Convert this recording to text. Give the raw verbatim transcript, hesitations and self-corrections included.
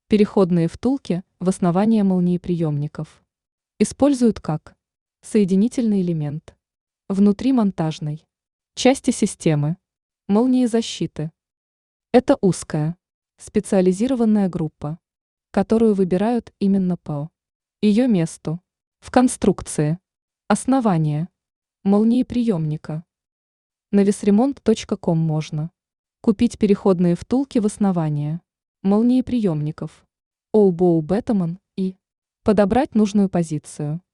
Переходные втулки в основание молниеприемников используют как соединительный элемент внутримонтажной части системы молниезащиты. Это узкая, специализированная группа, которую выбирают именно по ее месту в конструкции основания молниеприемника. На весремонт точка ком можно купить переходные втулки в основание молниеприемников Олбоу Бетаман и подобрать нужную позицию.